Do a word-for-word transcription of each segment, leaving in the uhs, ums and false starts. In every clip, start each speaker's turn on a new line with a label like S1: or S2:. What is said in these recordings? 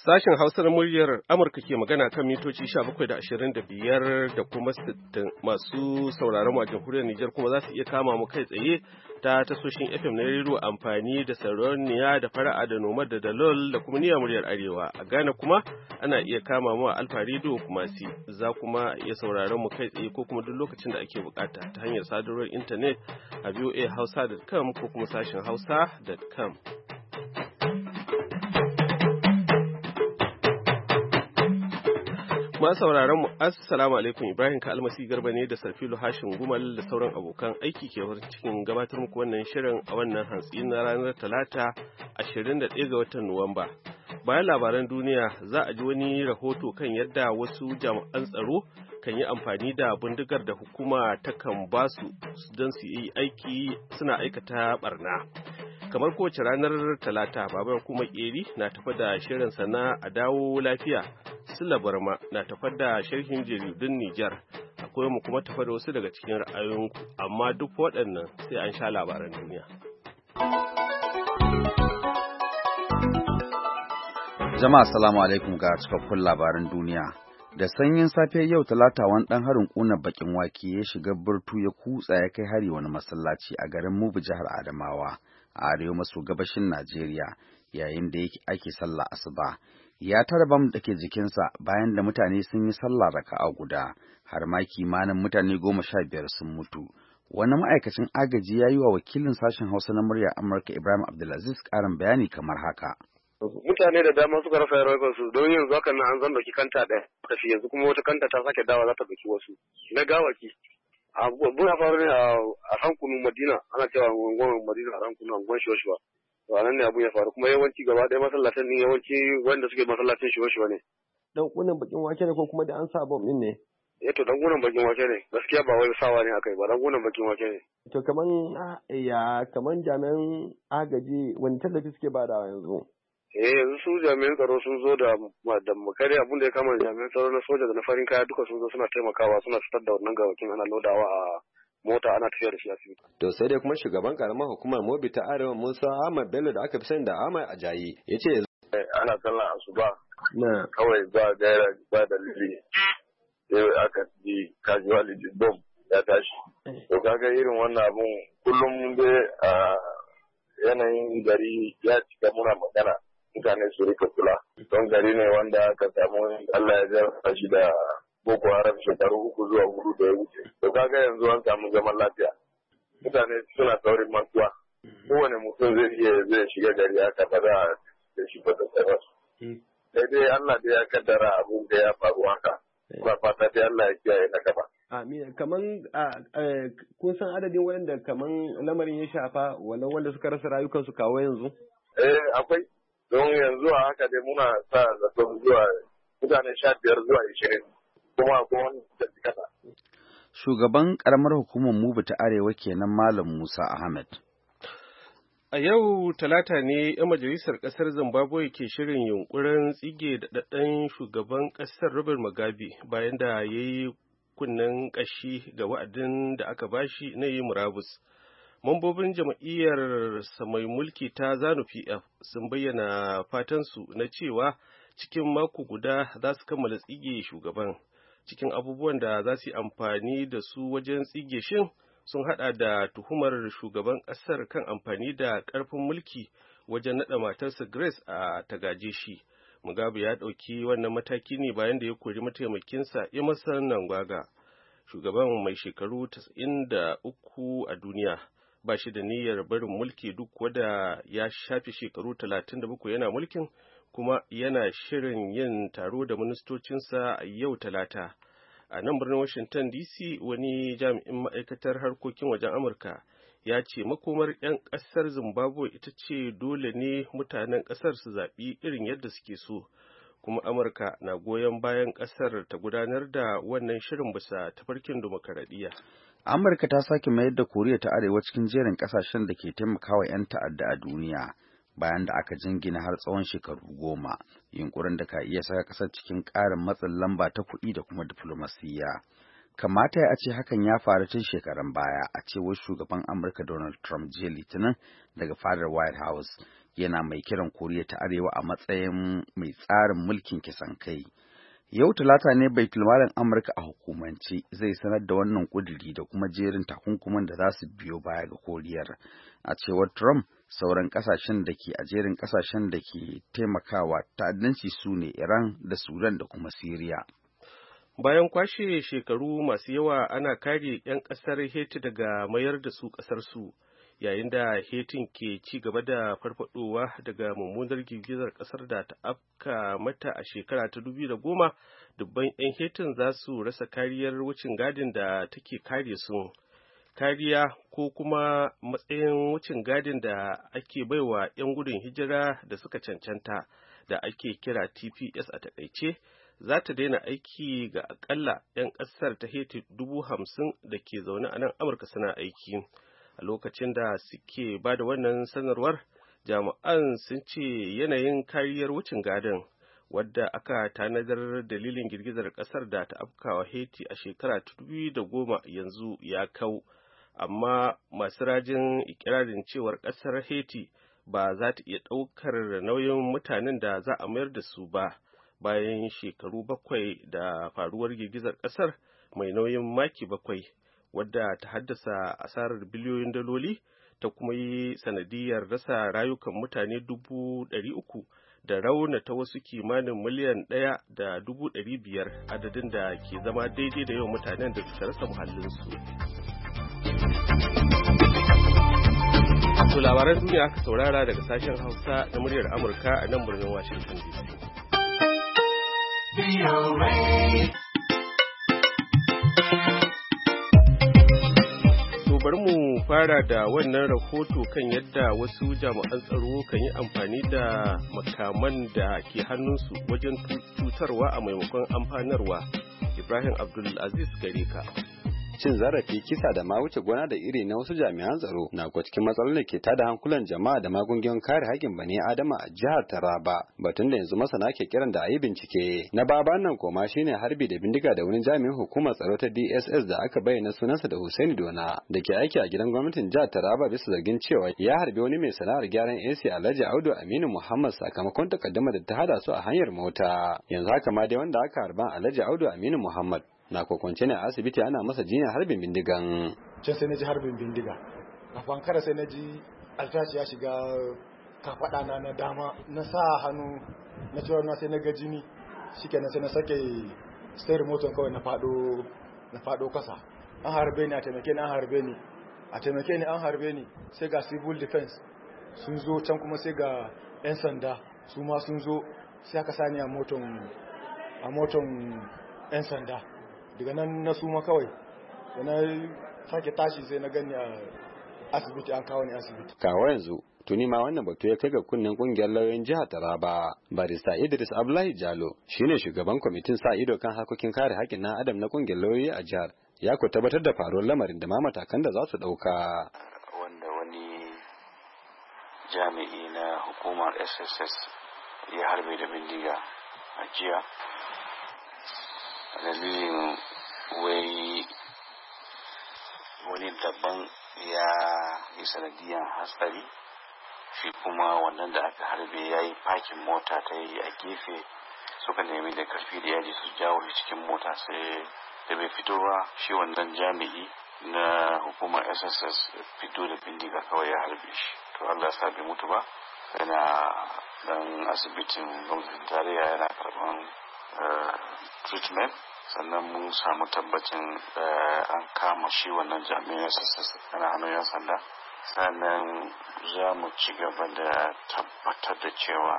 S1: Sashen Hausa na muryar Amurka ke magana kan mitoci sha bakwai da ashirin da biyar da kuma sittin masu sauraron a jamhuriyar Nijar kuma za su iya kama mu kai tsaye ta tasoshin F M na rediyo amfani da sarauniya da fara'a da nomad da dalol da kuma niyyar muryar Arewa. A Ghana kuma ana iya kama mu a Alfa Radio kuma si za kuma iya sauraron mu kai tsaye ko kuma duk lokacin da ake bukata ta hanyar sadarwar intanet a v o a hausa dot com ko kuma sashen hausa dot com. Masu sauraron mu assalamu alaikum, Ibrahim ka almasi garba ne da Sarfilu Hashin Gumal da sauran abokan aiki ke farin cikin gabatar muku wannan shirin a wannan hantsi na ranar Talata ashirin da ɗaya ga watan Nuwamba. Bayan labaran duniya za a ji wani rahoto kan yadda wasu jami'an tsaro kan yi amfani da bindigar da hukuma takan basu don su yi aiki suna aikata barna. Kamar kowace ranar Talata, Babar kuma Keri na tafa da shirin sana a dawo lafiya. Sula Barma na tafa da sharhin jaridun Nijar. Akwai mu kuma tafa da wasu daga cikin ra'ayoyinku, amma duk waɗannan sai an sha labaran duniya.
S2: Jama'a salamu alaikum ga cikakkun labaran duniya. Da sanyin safe yau Talata wani ɗan harin ƙunar bakin wake ya shiga burtu ya kutsa ya kai hari wani masallaci a garin Mubi jihar Adamawa a arewa maso gabashin Najeriya yayin da ake sallah asuba. Ya tara bam da ke jikinsa bayan da mutane sun yi sallah raka'a guda, har ma kimanin mutane goma sha biyar sun mutu. Wani ma'aikacin agaji ya yi wa wakilin sashen Hausa na murya Amurka Ibrahim Abdulaziz ƙarin bayani kamar haka.
S3: Mutane da dama suka rasa rayukansu don yanzu hakan nan an zan dauki kanta ɗaya tafi yanzu kuma wata kanta ta sake dawa za ta dauki wasu na gawaki. Abu ya faru ne a hankunu Madina, ana cewa unguwar Madina a hankunu unguwar Shoshua. To anan ne abu ya faru kuma yawanci gaba ɗaya masallacin ne yawanci wanda suke masallacin Shoshua ne.
S4: Dan kunan bakin wake ne ko kuma da an sa bom din ne?
S3: Eh to dan kunan bakin wake ne, gaskiya ba wai sawa ne akai ba, dan kunan bakin wake ne.
S4: To kaman ya kaman jami'an agaji wani tallafi suke badawa yanzu?
S3: Eh yanzu su jami'an tsaro sun zo da da makare abin da ya kama jami'an tsaro na soja da na farin kaya duka sun zo suna taimakawa suna fitar da wannan gawakin ana lodawa a mota ana tafiya da shi asibiti.
S5: To sai dai kuma shugaban karamar hukumar Mobi ta Arewa Musa Ahmad Bello da aka fi sani da Ahmad Ajayi ya ce
S3: ana sallah asuba na kawai ba gaira ba dalili sai aka ji casualty bomb ya tashi. To kaga irin wannan abun kullum dai a yanayin gari ya cika muna magana mutane su rika kula don gari ne wanda aka samu Allah ya jarfa shi da Boko Haram shekaru uku zuwa hudu da ya wuce. To kaga yanzu an samu zaman lafiya. Mutane suna saurin mantuwa. Kowane mutum zai iya zai shiga gari haka ba za a shi ba da tsara. Sai dai Allah da ya kaddara abin da ya faru haka. Ba fata dai Allah ya kiyaye na gaba.
S4: Amin. Kaman kun san adadin wanda kaman lamarin ya shafa wannan wanda suka rasa rayukansu kawo yanzu?
S3: Eh akwai. Don yanzu a haka dai muna sa zaton zuwa mutane sha biyar zuwa ishirin kuma akwai wani da kasa.
S2: Shugaban karamar hukumar Mubi ta Arewa kenan Malam Musa Ahmed.
S1: A yau Talata ne 'yan majalisar ƙasar Zimbabwe ke shirin yunkurin tsige da daɗaɗɗen shugaban ƙasar Robert Mugabe bayan da ya yi kunnen ƙashi ga wa'adin da aka bashi na yi murabus. Mambobin jam'iyyar mai mulki ta ZANU P F sun bayyana fatansu na cewa cikin mako guda za su kammala tsige shugaban. Cikin abubuwan da za su yi amfani da su wajen tsige shin sun hada da tuhumar shugaban ƙasar kan amfani da ƙarfin mulki wajen naɗa matarsa Grace a tagaje shi. Mugabe ya ɗauki wannan mataki ne bayan da ya kori mataimakinsa Emmerson Mnangagwa. Shugaban mai shekaru tasa'in da uku a duniya ba shi da niyyar barin mulki duk wada ya shafe shekaru talatin da bakwai yana mulkin kuma yana shirin yin taro da ministocinsa a yau Talata. A nan birnin Washington D C wani jami'in ma'aikatar harkokin wajen Amurka ya ce makomar 'yan ƙasar Zimbabwe ita ce dole ne mutanen ƙasar su zaɓi irin yadda suke so, kuma Amurka na goyon bayan ƙasar ta gudanar da wannan shirin bisa tafarkin dimokuraɗiyya.
S2: Amurka ta sake mayar da Koriya ta Arewa cikin jerin ƙasashen da ke taimakawa 'yan ta'adda a duniya bayan da aka jingina har tsawon shekaru goma, yunkurin da ka iya saka ƙasar cikin ƙarin matsin lamba ta kuɗi da kuma diflomasiyya. Kamata ya ce hakan ya faru tun shekaran baya a cewar shugaban Amurka Donald Trump jiya Litinin daga fadar White House, yana mai kiran Koriya ta Arewa a matsayin mai tsarin mulkin kisan kai. Yau Talata ne Baitulmalin Amurka a hukumance zai sanar da wannan ƙuduri da kuma jerin takunkuman da za su biyo baya ga Koriyar. A cewar Trump, sauran ƙasashen da ke a jerin ƙasashen da ke taimakawa ta'addanci su ne Iran da Sudan da kuma Siriya.
S1: Bayan kwashe shekaru masu yawa ana kare 'yan ƙasar Haiti daga mayar da su ƙasarsu, yayin da Haitin ke ci gaba da farfadowa daga mummunar girgizar ƙasar da ta afka mata a shekara ta dubu da goma, dubban 'yan Haitin za su rasa kariyar wucin gadin da take kare su. Kariya ko kuma matsayin wucin gadin da ake baiwa 'yan gudun hijira da suka cancanta da ake kira T P S a takaice, za ta daina aiki ga akalla 'yan ƙasar ta Haiti dubu hamsin da ke zaune a nan Amurka suna aiki. A lokacin da suke ba da wannan sanarwar, jami'an sun ce yanayin kariyar wucin gadin wadda aka tanadar dalilin girgizar ƙasar da ta afkawa Haiti a shekara ta dubu da goma yanzu ya kau, amma masu rajin ikirarin cewar ƙasar Haiti ba za ta iya ɗaukar nauyin mutanen da za a mayar da su ba bayan shekaru bakwai da faruwar girgizar ƙasar mai nauyin maki bakwai, wadda ta haddasa asarar biliyoyin daloli ta kuma yi sanadiyar rasa rayukan mutane dubu ɗari uku da raunata wasu kimanin miliyan ɗaya da dubu ɗari biyar, adadin da ke zama daidai da yawan mutanen da suka rasa muhallinsu. To labaran duniya aka saurara daga sashen Hausa na muryar Amurka a nan birnin Washington D C. Bari mu fara da wannan rahoto kan yadda wasu jami'an tsaro kan yi amfani da makaman da ke hannunsu wajen cutarwa a maimakon amfanarwa. Ibrahim Abdulaziz gare ka.
S5: Cin zarafi, kisa da ma wuce gona da iri na wasu jami'an tsaro na kuwa cikin matsalolin da ke tada hankulan jama'a da magungunan kare haƙƙin bani adama a jihar Taraba, batun da yanzu masana ke kiran da a yi bincike. Na baban nan koma shine harbi da bindiga da wani jami'in hukumar tsaro ta D S S da aka bayyana sunansa da Hussaini Dona da ke aiki a gidan gwamnatin jihar Taraba bisa zargin cewa ya harbi wani mai sana'ar gyaran A C Alhaji Audu Aminu Muhammad sakamakon takaddama da ta hada su a hanyar mota. Yanzu haka ma dai wanda aka harban Alhaji Audu Aminu Muhammad na kwakwance ne a asibiti ana masa jinyar harbin bindigan.
S6: Can sai na ji harbin bindiga. A fankara sai na ji altashi ya shiga kafaɗa na na dama. Na sa hannu na ciwon na sai na ga jini. Shikenan sai na sake sai remoton kawai na faɗo na faɗo kasa. An harbe ni a taimake ni an harbe ni. A taimake ni an harbe ni sai ga civil defense sun zo, can kuma sai ga 'yan sanda su ma sun zo, sai aka sani a moton a moton 'yan sanda. Daga nan na suma kawai da na sake tashi sai na gani a asibiti, an kawo ni asibiti.
S5: Kawo yanzu tuni ma wannan batu ya kai ga kunnen kungiyar lauyoyin jihar Taraba. Barista Idris Abdullahi Jalo shine shugaban kwamitin sa ido kan harkokin kare haƙƙin na adam na kungiyar lauyoyi a jihar, ya ko tabbatar da faruwar lamarin da ma matakan da za su ɗauka.
S7: Wanda wani jami'i na hukumar S S S ya harbe da bindiga a jiya, dalilin wai wani daban ya yi sanadiyan hatsari, shi kuma wannan da aka harbe ya yi fakin mota ta yi a gefe, suka nemi da karfi da yaji su jawo shi cikin mota, sai da bai fito ba shi wannan jami'i na hukumar S S S fito da bindiga kawai ya harbe shi. To Allah ya sa bai mutu ba, yana dan asibitin gwamnatin tarayya yana karban treatment, sannan mun samu tabbacin an kama shi wannan jami'in sassa na hannun yan sanda. Sannan za mu ci gaba da tabbatar da cewa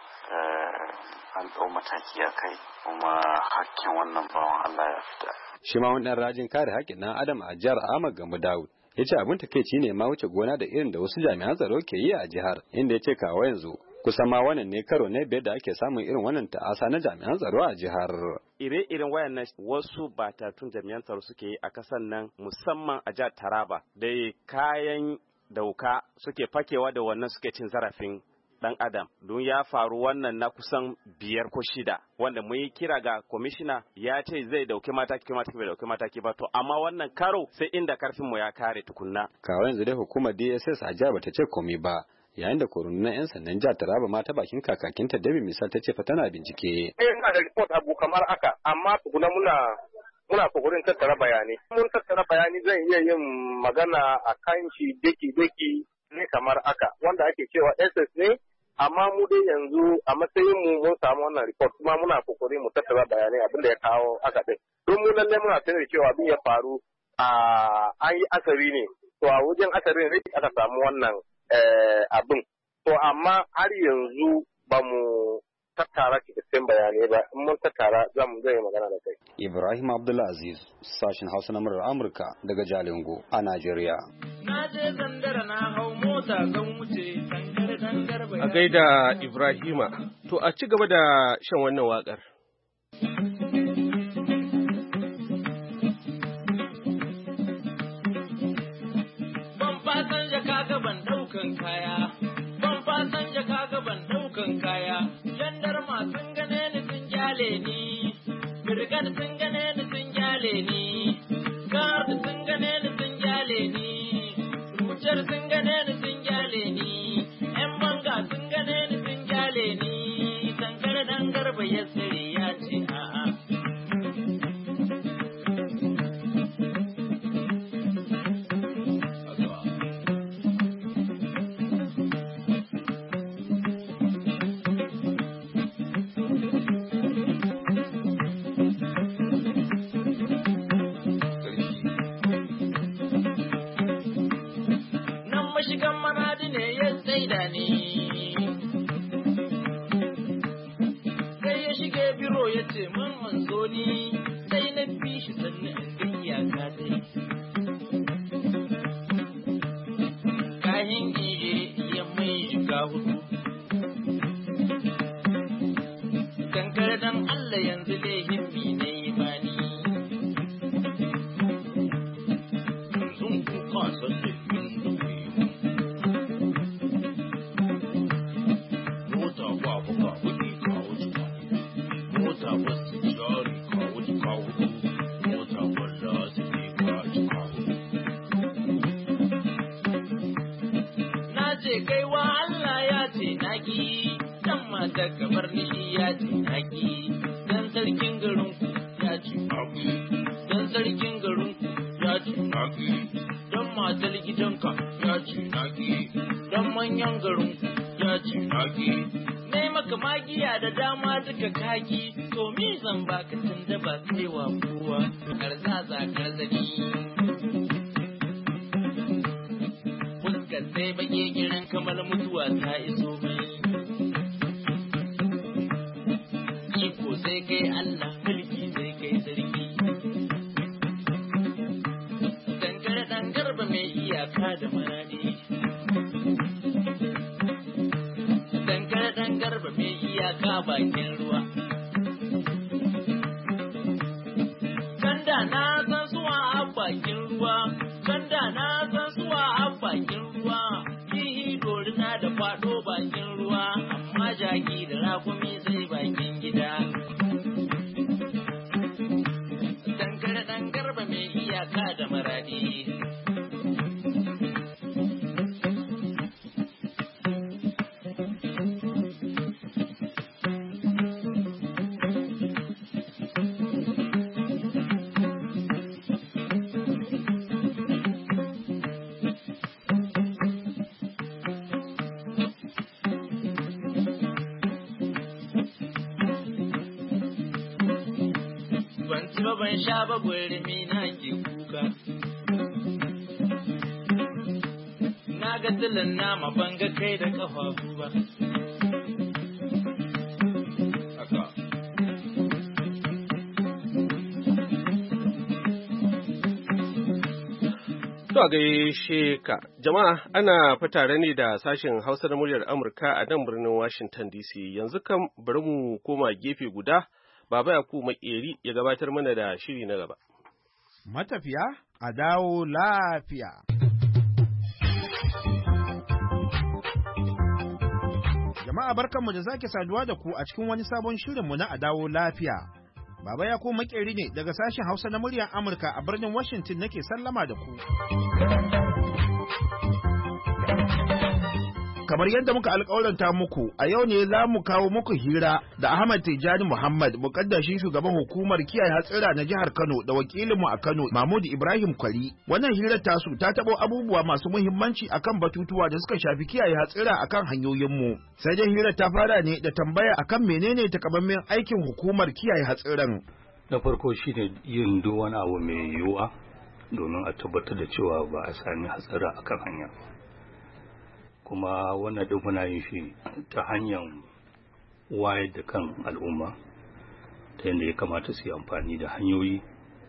S7: an ɗau mataki a kai, kuma hakkin wannan bawan Allah ya fita.
S5: Shi ma wani rajin kare haƙƙin ɗan adam a jihar Ahmad Gambo Dawud ya ce abin takeici ne ma wuce gona da irin da wasu jami'an tsaro ke yi a jihar, inda ya ce kawo yanzu kusan ma wannan ne karo na biyar da ake samun irin wannan ta'asa na jami'an tsaro a jihar.
S8: Ire-iren wayannan wasu batatun jami'an tsaro suke yi a kasan nan, musamman a jihar Taraba, da kayan dauka suke fakewa da wannan suke cin zarafin dan adam. Don ya faru wannan na kusan biyar ko shida, wanda mun yi kira ga kwamishina ya ce zai dauki mataki mataki bai dauki mataki ba, to amma wannan karo sai inda karfin mu ya kare tukunna.
S5: Kawo yanzu dai hukumar D S S a jihar bata ce komai ba, yayin da rundunar 'yan sandan jihar Taraba ma ta bakin kakakinta David Misal ta ce fa tana bincike.
S9: Eh ina da report abu kamar aka amma tukuna muna muna kokarin tattara bayani. Mun tattara bayani zan iya yin magana a kan shi daki daki ne kamar aka wanda ake cewa S S ne amma mu dai yanzu a matsayin mu mun samu wannan report kuma muna kokarin mu tattara bayanai abin da ya kawo aka din. Don mu lalle muna sanar cewa abin ya faru a an yi asari ne. To a wajen asarin ne aka samu wannan abin. To amma har yanzu ba mu tattara cikakken bayanai ba, in mun tattara za mu zai magana da kai.
S5: Ibrahim Abdulaziz, sashen Hausa na murar Amurka daga Jalingo a Najeriya.
S10: Na je zandara na hau mota kan wuce tangar tangar bai.
S1: A gaida Ibrahima, to a ci gaba da shan wannan waƙar.
S10: Ban daukan kaya ban fasan jaka ga ban daukan kaya jandarma sun gane ni sun jale ni birgan sun gane ni sun jale ni guard sun gane ni sun jale ni rujar sun gane ni sun jale ni yan banga sun gane ni sun jale ni tankar dangar ya tsire ya ce a'a ban sha ba gwarmi na ke kuka na ga tilan nama ban ga kai da kafafu ba
S1: To a gaishe ka, jama'a ana fatare ne da sashen Hausa na muryar Amurka a nan birnin Washington D C. Yanzu kan bari mu koma gefe guda, Baba Yakubu Makeri ya gabatar mana da shiri na gaba.
S11: Matafiya a dawo lafiya. Jama'a barkanmu da sake saduwa da ku a cikin wani sabon shirinmu na a dawo lafiya. Baba Yakubu Makeri ne daga sashen Hausa na muryar Amurka a birnin Washington nake sallama da ku. kamar yadda muka alƙawaranta muku, a yau ne za mu kawo muku hira da Ahmad Tijjani Muhammad, muƙaddashi shugaban hukumar kiyaye hatsira na jihar Kano da wakilinmu a Kano, Mahmud Ibrahim Kwari. Wannan hirar tasu ta taɓo abubuwa masu muhimmanci akan batutuwa da suka shafi kiyaye hatsira akan hanyoyinmu. Sai dai hirar ta fara ne da tambaya akan menene takamaiman aikin hukumar kiyaye hatsiran.
S12: Na farko shine yin duk wani abu mai yiwuwa domin a tabbatar da cewa ba a sami hatsara akan hanya. Kuma wannan duk muna yin shi ta hanyar wayar da kan al'umma ta yadda ya kamata su yi amfani da hanyoyi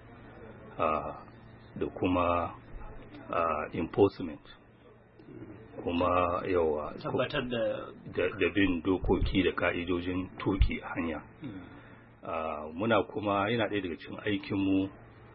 S12: da kuma enforcement, kuma yawa
S13: tabbatar
S12: da bin dokoki da ka'idojin tuki a hanya. Muna kuma yana ɗaya daga cikin aikinmu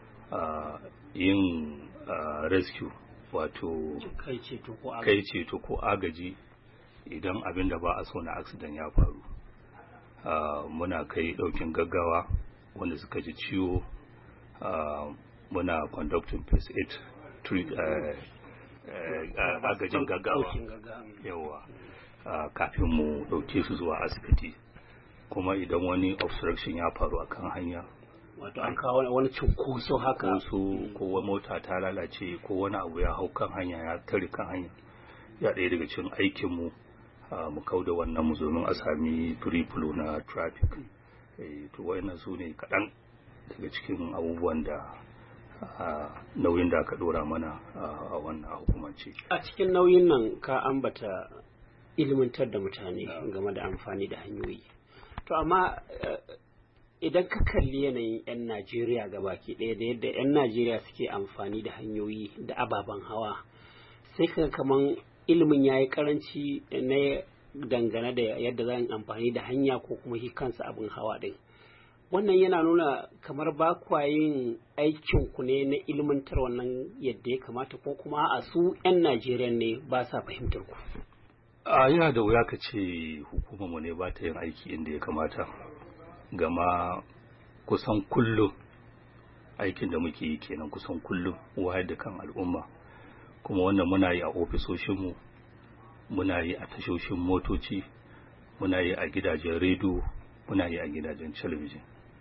S12: yin rescue, wato kai ceto ko agaji idan abin da ba a so na accident ya faru. Uh, muna kai daukin gaggawa wanda suka ji ciwo, uh, muna conducting first aid treat, uh, uh, agajin gaggawa yawa uh, kafin mu dauke su zuwa asibiti. Kuma idan wani obstruction ya faru akan hanya,
S13: wato an kawo wani cunkoso haka,
S12: ko mota ta lalace ko wani abu ya hau kan hanya ya tare kan hanya, ya ɗaya daga cikin aikinmu mu kauda wannan mu domin a sami free flow na traffic. To wayannan su ne kaɗan daga cikin abubuwan da nauyin da aka ɗora mana a wannan hukumance.
S13: A cikin nauyin nan ka ambata ilmantar da mutane game da amfani da hanyoyi, to amma idan ka kalli yanayin 'yan Najeriya gabaki ɗaya da yadda 'yan Najeriya suke amfani da hanyoyi da ababen hawa, sai ka kaman ilimin ya yi karanci na dangane da yadda za a amfani da hanya ko kuma shi kansa abin hawa ɗin. Wannan yana nuna kamar ba kwa yin aikinku ne na ilmantar wannan yadda ya kamata, ko kuma a su 'yan Najeriya ne ba sa fahimtar ku?
S12: A yana da wuya ka ce hukumarmu ne ba ta yin aiki inda ya kamata. Gama kusan kullum aikin da muke yi kenan, kusan kullum wayar da kan al'umma. Kuma wannan muna yi a ofisoshinmu, muna yi a tashoshin motoci, muna yi a gidajen rediyo, muna yi a gidajen talabijin.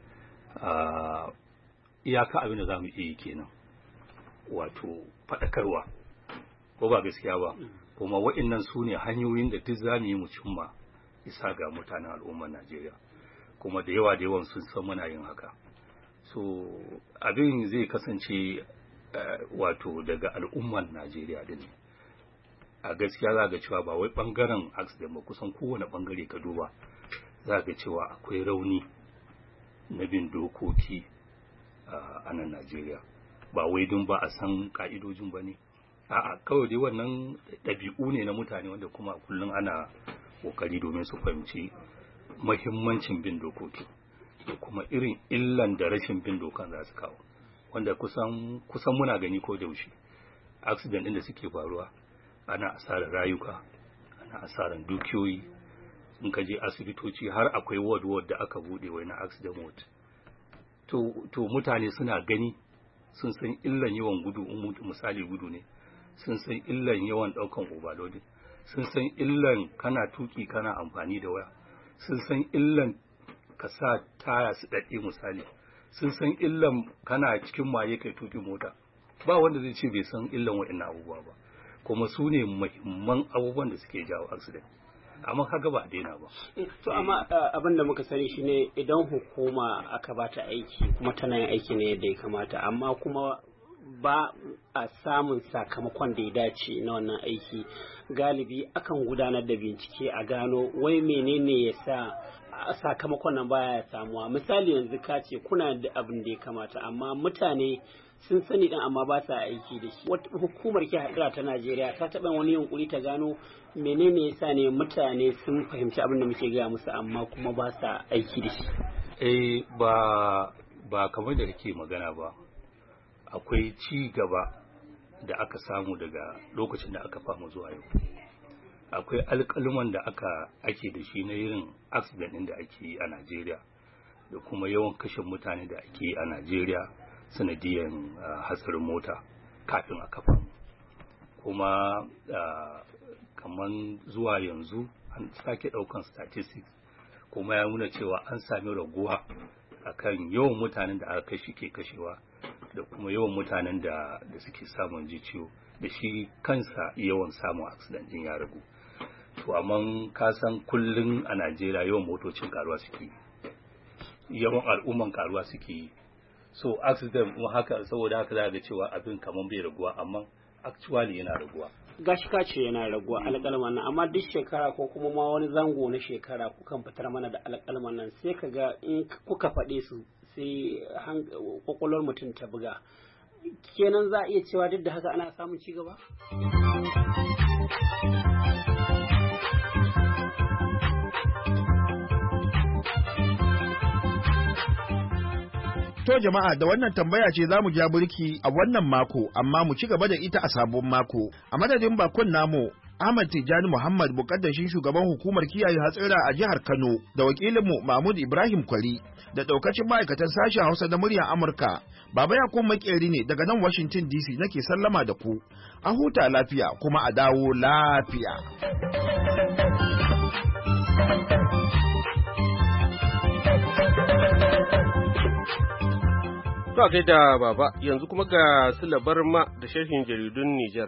S12: Iyaka abin da za mu iya yi kenan, wato faɗakarwa, ko ba gaskiya ba. Kuma waɗannan su ne hanyoyin da duk za mu yi mu cimma isa ga mutanen al'ummar Najeriya. Kuma da yawa da yawan sun san muna yin haka. So abin zai kasance uh, wato daga al'ummar Najeriya din. A gaskiya za ga cewa ba wai bangaren accident ba, kusan kowane bangare ka duba za ga cewa akwai rauni na bin dokoki uh, a nan Najeriya. Ba wai dun ba a san ka'idojin ba ne, a'a kawai dai wannan ɗabi'u ne na mutane wanda kuma kullum ana kokari domin su fahimci mahimmancin bin dokoki da kuma irin illan da rashin bin dokan za su kawo, wanda kusan kusan muna gani ko da yaushe accident din da suke faruwa, ana asarar rayuka, ana asarar dukiyoyi. In ka je asibitoci har akwai ward ward da aka bude wai na accident ward. To to mutane suna gani, sun san illan yawan gudu, misali gudu ne, sun san illan yawan daukan overloading, sun san illan kana tuki kana amfani da waya, sun san illan ka sa taya su daɗe misali, sun san illan kana cikin maye kai tuki mota. Ba wanda zai ce bai san illan waɗannan abubuwa ba, kuma su ne muhimman abubuwan da suke jawo accident. Amma kaga ba a daina ba.
S13: To amma abin da muka sani shine idan hukuma aka bata aiki kuma tana yin aiki ne yadda ya kamata, amma kuma ba a samun sakamakon da ya dace na wannan aiki, galibi akan gudanar da bincike a gano wai menene ya sa sakamakon nan baya samuwa. Misali yanzu ka ce kuna da abin da ya kamata, amma mutane sun sani din amma ba sa aiki da shi. Hukumar kiyaye hadura ta Najeriya ta taɓa wani yunkuri ta gano menene yasa ne mutane sun fahimci abin da muke gaya musu amma kuma ba sa aiki da shi?
S12: Eh ba ba kamar da kake magana ba. Akwai ci gaba da aka samu daga lokacin da aka fama zuwa yau. Akwai alƙaluman da aka ake da shi na irin accident ɗin da ake yi a Najeriya, da kuma yawan kashe mutane da ake yi a Najeriya sanadiyan uh, hatsarin mota kafin a kafa. Kuma uh, kamar zuwa yanzu an sake ɗaukan statistics kuma ya nuna cewa an sami raguwa akan yawan mutanen da aka kashi ke kashewa da kuma yawan mutanen da da suke samun ji ciwo da shi kansa yawan samun accident din ya ragu. To amma ka san kullun a Najeriya yawan motocin karuwa suke yawan al'umman karuwa suke so accident mu haka saboda haka za ga cewa abin kaman bai raguwa amma actually yana raguwa.
S13: Gashi ka ce yana raguwa alƙalman nan amma duk shekara ko kuma ma wani zango na shekara kukan fitar mana da alƙalman nan sai ka ga in kuka faɗe su sai kwakwalwar mutum ta buga kenan za a iya cewa duk da haka ana samun ci gaba?
S11: To jama'a da wannan tambaya ce za mu ja burki a wannan mako amma mu ci gaba da ita a sabon mako. A madadin bakon namu Ahmad Tijjani Muhammad mukaddashin shugaban hukumar kiyaye hatsira a jihar Kano da wakilinmu Mahmud Ibrahim Kwari da daukacin ma'aikatan sashen Hausa da muryar Amurka. Baba Yakub Makeri ne daga nan Washington D C nake sallama da ku. A huta lafiya kuma a dawo lafiya.
S1: To kai da baba yanzu kuma ga silabar ma da sharhin jaridun Nijar.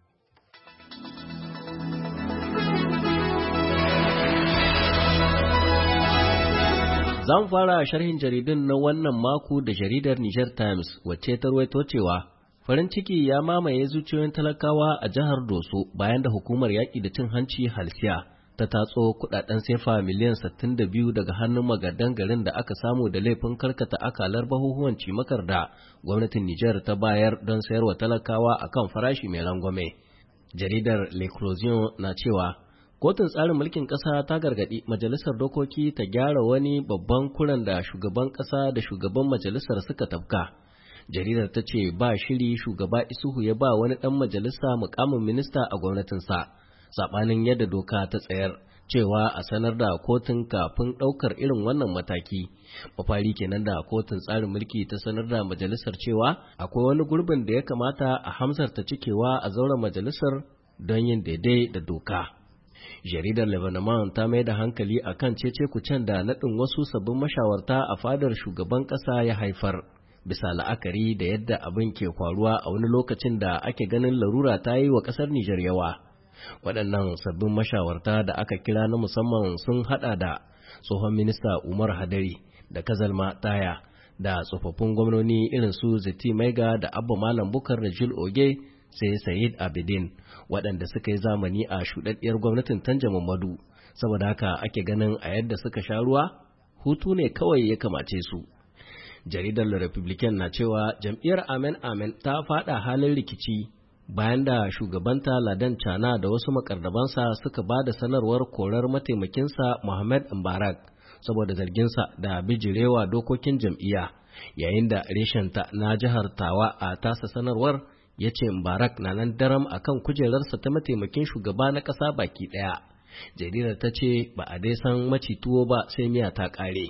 S14: Zan fara sharhin jaridun na wannan mako da jaridar Niger Times wacce ta ruwaito cewa farin ciki ya mamaye zuciyoyin talakawa a jihar Doso bayan da hukumar yaƙi da cin hanci halsiya ta tatso kudaden sefa miliyan sittin da biyu daga hannun magadan garin da aka samu da laifin karkata akalar bahuhuwan cimakar da gwamnatin Nijar ta bayar don sayarwa talakawa akan farashi mai rangwame. Jaridar L'Eclosion na cewa kotun tsarin mulkin ƙasa ta gargaɗi majalisar dokoki ta gyara wani babban kuren da shugaban ƙasa da shugaban majalisar suka tafka. Jaridar ta ce ba shiri shugaba Isuhu ya ba wani ɗan majalisa mukamin minista a gwamnatinsa. Saɓanin yadda doka ta tsayar cewa a sanar da kotun kafin ɗaukar irin wannan mataki. Mafari kenan da kotun tsarin mulki ta sanar da majalisar cewa akwai wani gurbin da ya kamata a hamsarta cikewa a zauren majalisar don yin daidai da doka. Jaridar Lebanon ta mai da hankali a kan cece-kucen da naɗin wasu sabbin mashawarta a fadar shugaban ƙasa ya haifar. Bisa la'akari da yadda abin ke faruwa a wani lokacin da ake ganin larura ta yi wa ƙasar Nijar yawa. Waɗannan sabbin mashawarta da aka kira na musamman sun haɗa da tsohon minista Umar Hadari da Kazalma Taya da tsofaffin gwamnoni irin su Ziti Maiga da Abba Malam Bukar da Jul Oge sai Sayid Abidin waɗanda suka yi zamani a shuɗaɗɗiyar gwamnatin Tanja Mamadu saboda haka ake ganin a yadda suka sha ruwa hutu ne kawai ya kamace su. Jaridar Le Republican na cewa jam'iyyar Amen Amen ta faɗa halin rikici bayan da shugabanta Ladan Chana da wasu makardabansa suka ba da sanarwar korar mataimakinsa Mohamed Mbarak saboda zarginsa da bijirewa dokokin jam'iyya, yayin da reshenta na jihar Tawa a tasa sanarwar ya ce Mbarak na nan daram a kan kujerarsa ta mataimakin shugaba na ƙasa baki ɗaya. Jaridar ta ce ba a dai san maci tuwo ba sai miya ta ƙare.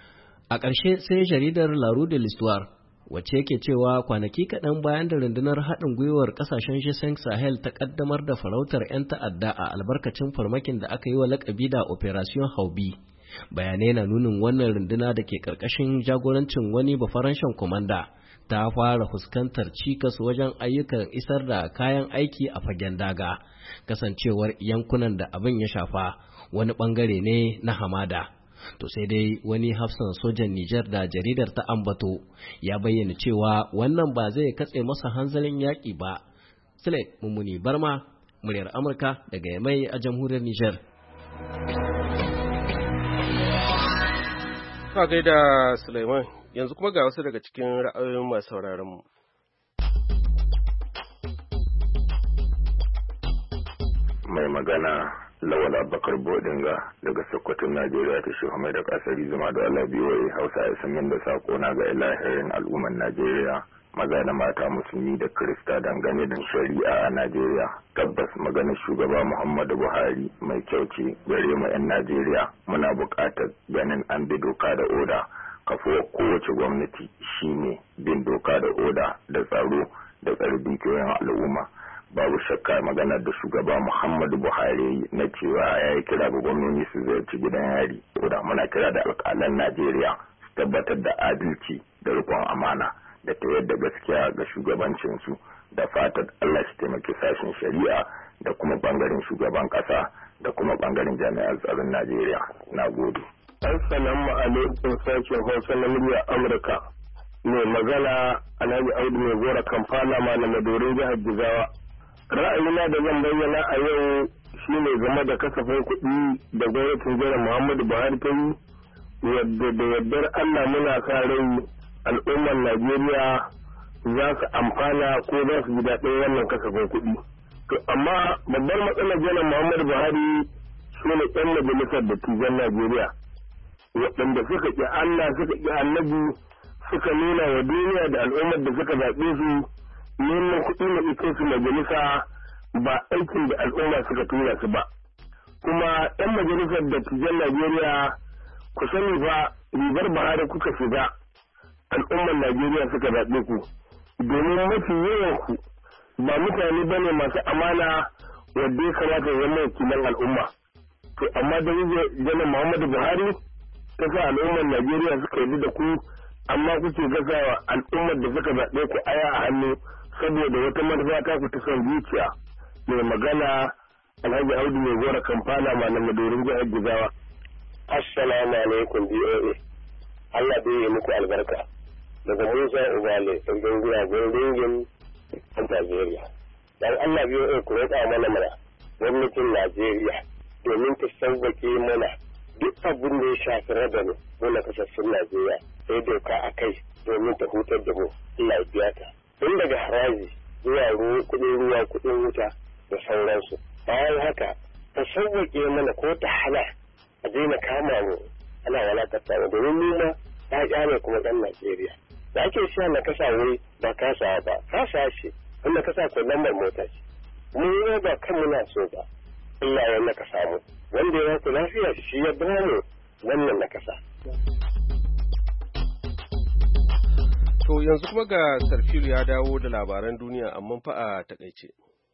S14: A ƙarshe sai jaridar La Rue de l'Histoire wacce yake cewa kwanaki kaɗan bayan da rundunar haɗin gwiwar ƙasashen G cinq Sahel ta ƙaddamar da farautar 'yan ta'adda a albarkacin farmakin da aka yi wa laƙabi da Operation Haubi. Bayanai na nunin wannan runduna da ke ƙarƙashin jagorancin wani bafaranshen komanda ta fara fuskantar cikas wajen ayyukan isar da kayan aiki a fagen daga, kasancewar yankunan da abin ya shafa wani ɓangare ne na hamada. To sai dai wani hafsan sojan Nijar da jaridar ta ambato ya bayyana cewa wannan ba zai katse masa hanzarin yaƙi ba. Sule Mummuni Barma, muryar Amurka daga Yamai a jamhuriyar Nijar.
S1: Ka gaida Sulaiman, yanzu kuma ga wasu daga cikin ra'ayoyin masu sauraron mu.
S3: Mai magana Lawal Abubakar Bodinga daga Sokoto, Najeriya ta shehu mai da kasari zuma da Allah biyoyi Hausa ya san yadda sako na ga ilahirin al'ummar Najeriya maza da mata musulmi da Kirista dangane da shari'a a Najeriya. Tabbas maganar shugaba Muhammadu Buhari mai kyau ce gare mu 'yan Najeriya. Muna buƙatar ganin an bi doka da oda. Kafuwar kowace gwamnati shine bin doka da oda da tsaro da tsare dukiyoyin al'umma.
S15: babu shakka maganar da shugaba Muhammadu Buhari na cewa ya yi kira ga gwamnoni su ziyarci gidan yari. Da muna kira da alƙalan Najeriya su tabbatar da adalci da riƙon amana da ta yadda gaskiya ga shugabancinsu, da fatan Allah shi taimaki sashen shari'a da kuma bangaren shugaban ƙasa da kuma bangaren jami'an tsaron Najeriya. Na gode.
S16: Assalamu alaikum sashen Hausa na murya Amurka. Mai magana Alhaji Audu mai gora Kampala malama Dorin jihar Jigawa. Ra'ayina da zan bayyana a yau shine game da kasafin kuɗi da gwamnatin jiran Muhammadu Buhari ta yi, yadda da yardar Allah muna sa rai al'ummar Najeriya za su amfana ko za su ji daɗin wannan kasafin kuɗi. To amma babbar matsalar jiran Muhammadu Buhari shine ɗan majalisar dattijan Najeriya, waɗanda suka ƙi Allah suka ƙi Annabi suka nuna wa duniya da al'ummar da suka zaɓe su neman kuɗi na ita su majalisa ba aikin da al'umma suka tura su ba. Kuma ɗan majalisar dattijan Najeriya ku sani fa ribar Buhari kuka shiga, al'ummar Najeriya suka zaɓe ku, domin mafi yawan ku ba mutane ba ne masu amana wadda ya kamata ya zama wakilan al'umma. To amma da janar Muhammadu Buhari ta sa al'ummar Najeriya suka yi da ku, amma kuke gasawa al'ummar da suka zaɓe ku aya a hannu saboda wata manufa ta ku ta son zuciya. Mai magana Alhaji Audu mai gora Kampala malam Madorin jihar Jigawa. Assalamu alaikum B O A. Allah bai yi muku albarka. Daga Musa Ubale, ɗan guragun ringin a Najeriya. Dan Allah B O A ku roƙa mana mana gwamnatin Najeriya domin ta sauƙaƙe mana duk abin da ya shafi rabanu dole kasassun Najeriya sai doka a kai domin ta hutar da mu. Allah biya ta. Tun daga haraji zuwa kuɗin ruwa, kuɗin wuta da sauransu. Bayan haka ta sauƙaƙe mana ko ta hana a daina kama mu ana walakata mu domin nuna ta ƙyale kuma ɗan Najeriya. Da ake sha na kasa wuri ba kasawa ba, kasa shi wanda kasa ko lambar mota ce. Mu yi ba kan muna so ba. Allah ya naka samu wanda ya ku lafiya shi ya bani wannan na kasa.
S1: To yanzu kuma ga Sarfilu ya dawo da labaran duniya amma fa a takaice.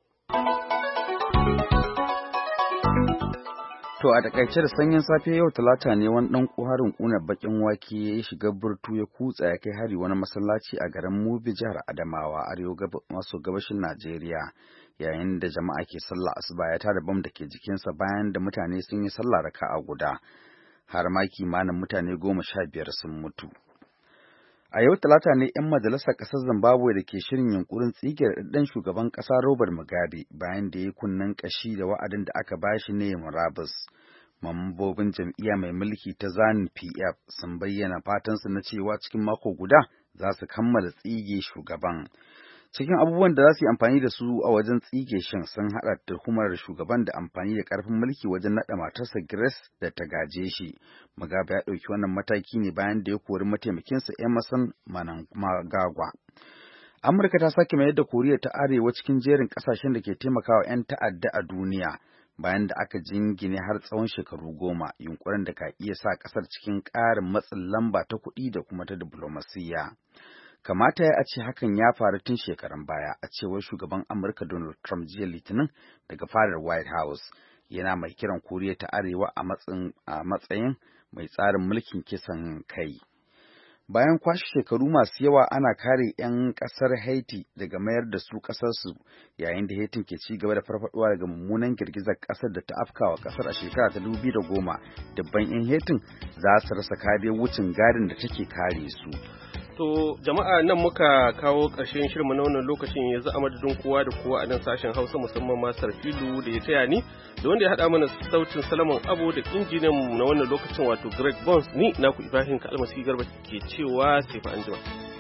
S2: To a takaice da sanyin safe yau talata ne wani dan harin kuna bakin wake ya shiga burtu ya kutsa ya kai hari wani masallaci a garin Mubi jihar Adamawa arewa maso gabashin Najeriya. Yayin da jama'a ke sallah asuba ya tada bam da ke jikinsa bayan da mutane sun yi sallah raka'a guda, har ma kimanin mutane goma sha biyar sun mutu. A yau talata ne 'yan majalisar ƙasar Zimbabwe da ke shirin yunkurin tsigar ɗan shugaban ƙasa Robert Mugabe bayan da ya kunnen ƙashi da wa'adin da aka bashi ne ya murabus. Mambobin jam'iyya mai mulki ta ZANU P F sun bayyana fatansu na cewa cikin mako guda za su kammala tsige shugaban. Cikin abubuwan da za su yi amfani da su a wajen tsige shin sun haɗa tuhumar shugaban da amfani da ƙarfin mulki wajen naɗa matarsa Grace da ta gaje shi. Mugabe ya ɗauki wannan mataki ne bayan da ya kori mataimakinsa Emerson Mnangagwa. Amurka ta sake mayar da Koriya ta Arewa cikin jerin ƙasashen da ke taimakawa 'yan ta'adda a duniya bayan da aka jingine har tsawon shekaru goma, yunkurin da ka iya sa ƙasar cikin ƙarin matsin lamba ta kuɗi da kuma ta diflomasiyya. Kamata ya a ce hakan ya faru tun shekarun baya, a cewar shugaban Amurka Donald Trump jiya Litinin daga fadar White House, yana mai kiran Koriya ta Arewa a matsayin mai tsarin mulkin kisan kai. Bayan kwashe shekaru masu yawa ana kare 'yan ƙasar Haiti daga mayar da su ƙasarsu, yayin da Haiti ke ci gaba da farfaɗuwa daga mummunan girgizar ƙasar da ta afkawa ƙasar a shekara ta dubu biyu da goma, dabban 'yan Haiti za su rasa kariyar wucin gadin da take kare su.
S1: To jama'a nan muka kawo ƙarshen shirin na wannan lokacin, yanzu a madadin kowa da kowa a nan sashen Hausa musamman ma Sarfilu da ya taya ni da wanda ya haɗa mana sautin Salaman Abu da injiniyan na wannan lokacin wato Greg Bones, ni naku Ibrahim Kalmasi Garba ke cewa sai fa anjima.